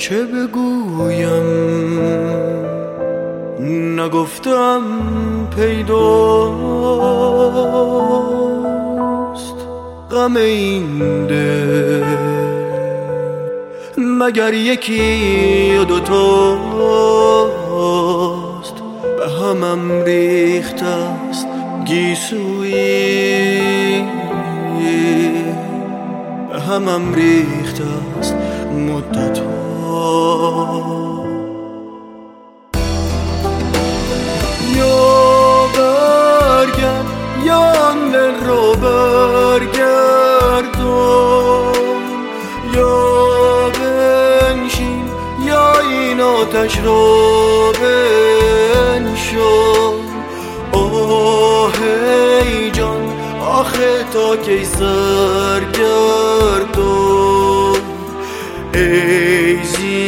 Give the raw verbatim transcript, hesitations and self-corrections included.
چه بگویم نگفتم پیداست غم این دل مگر یکی و دوتاست به همم ریخته است گیسویی به همم ریخته است مدت‌ها یا برگرد یا آن دل رو برگردون یا بنشین یا این آتش رو بنشون آه ای جان آخه تا کی سرگردون ای زی